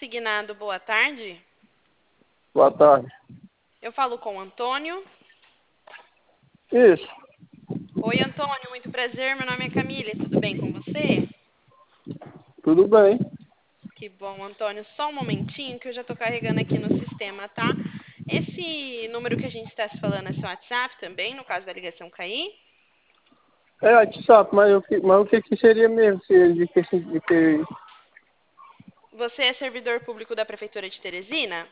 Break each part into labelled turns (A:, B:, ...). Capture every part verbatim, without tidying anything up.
A: consignado boa tarde.
B: Boa tarde.
A: Eu falo com o Antônio.
B: Isso.
A: Oi, Antônio, muito prazer. Meu nome é Camille. Tudo bem com você?
B: Tudo bem.
A: Que bom, Antônio. Só um momentinho que eu já estou carregando aqui no sistema, tá? Esse número que a gente está se falando é seu WhatsApp também, no caso da ligação cair?
B: É, WhatsApp, mas, eu, mas o que, que seria mesmo? Se, de que, de que...
A: Você é servidor público da Prefeitura de Teresina?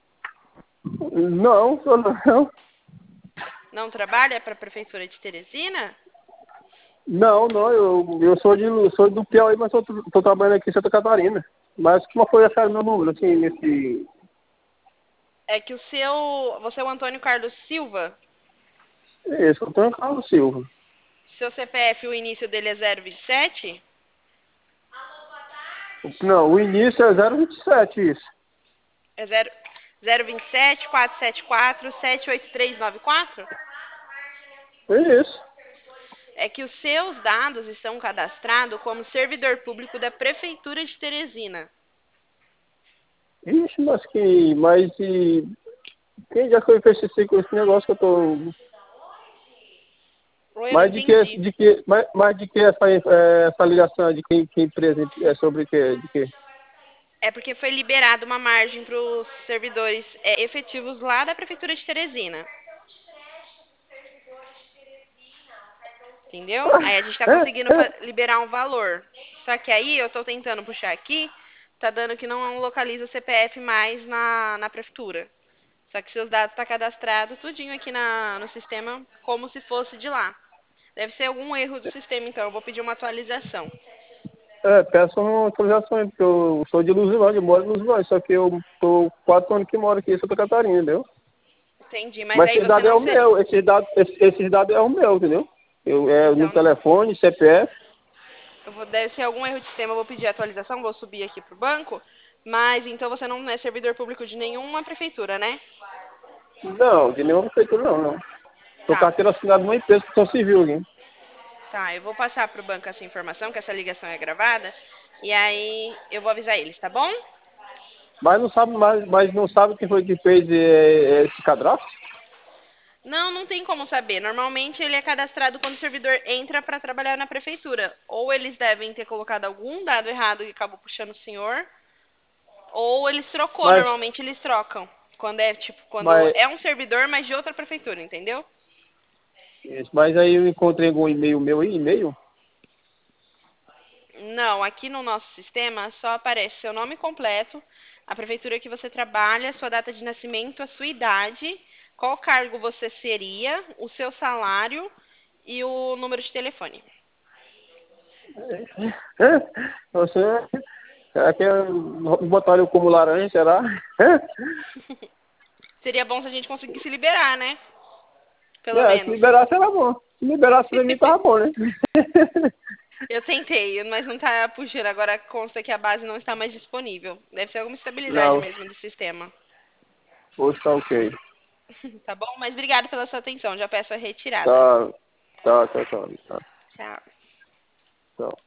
B: Não, sou não.
A: Não trabalha para a Prefeitura de Teresina?
B: Não, não, eu, eu sou, de, sou do Piauí, mas estou trabalhando aqui em Santa Catarina. Mas como foi achar meu número, assim, nesse...
A: É que o seu... Você é o Antônio Carlos Silva?
B: Isso, Antônio Carlos Silva.
A: Seu C P F, o início dele é zero vinte e sete?
B: Não, o início é zero vinte e sete, isso.
A: É zero, zero vinte e sete, quatrocentos e setenta e quatro, sete oito três nove quatro?
B: É isso.
A: É que os seus dados estão cadastrados como servidor público da Prefeitura de Teresina.
B: Ixi, mas que... Mas e... Quem já foi fez esse, com esse negócio que eu tô...
A: Ou eu não
B: Mas de que,
A: entendi.
B: de que, mas, mas de que essa, é, essa ligação, de que, que empresa é sobre o que, de que?
A: É porque foi liberada uma margem para os servidores é, efetivos lá da Prefeitura de Teresina. Entendeu? Aí a gente está conseguindo
B: É, é,
A: liberar um valor. Só que aí eu estou tentando puxar aqui, tá dando que não localiza o C P F mais na, na prefeitura. Só que seus dados estão tá cadastrados tudinho aqui na, no sistema como se fosse de lá. Deve ser algum erro do sistema, então eu vou pedir uma atualização.
B: é, peço uma atualização aí, porque eu sou de Luzilândia, eu moro em Luzilândia, só que eu tô quatro anos que moro aqui em Santa Catarina, entendeu?
A: Entendi, mas
B: Mas
A: aí
B: esse
A: você
B: dado é
A: não
B: o
A: seria...
B: meu, esse dado, esse, esse dado é o meu, entendeu? Eu, é no
A: Então,
B: telefone, C P F.
A: eu vou, deve ser algum erro de sistema, eu vou pedir atualização, vou subir aqui pro banco. Mas então você não é servidor público de nenhuma prefeitura, né?
B: Não, de nenhuma prefeitura não, não. Sou
A: Tá,
B: carteira assinada numa empresa que sou civil aqui.
A: tá. Eu vou passar pro banco essa informação, que essa ligação é gravada. E aí eu vou avisar eles, tá bom?
B: Mas não sabe, mas, mas não sabe quem foi que fez é, esse cadastro?
A: Não, não tem como saber. Normalmente ele é cadastrado quando o servidor entra para trabalhar na prefeitura. Ou eles devem ter colocado algum dado errado e acabou puxando o senhor, ou eles trocou.
B: Mas,
A: Normalmente eles trocam. Quando é tipo, quando
B: mas,
A: é um servidor, mas de outra prefeitura, entendeu?
B: isso, mas aí eu encontrei algum e-mail meu aí, e-mail?
A: Não, aqui no nosso sistema só aparece seu nome completo, a prefeitura que você trabalha, sua data de nascimento, a sua idade, qual cargo você seria, o seu salário e o número de telefone.
B: Você, será que botaram eu como laranja, será?
A: Seria bom se a gente conseguisse liberar, né? Pelo
B: É, se
A: menos.
B: liberasse era bom. Se liberasse pra mim tava bom, né?
A: Eu tentei, mas não tá puxando. Agora consta que a base não está mais disponível. Deve ser alguma estabilidade
B: Não,
A: mesmo do sistema.
B: hoje tá ok.
A: Tá bom? Mas obrigado pela sua atenção. Já peço a retirada.
B: Tá, tá, tá, tá, tá.
A: Tchau.
B: Tá.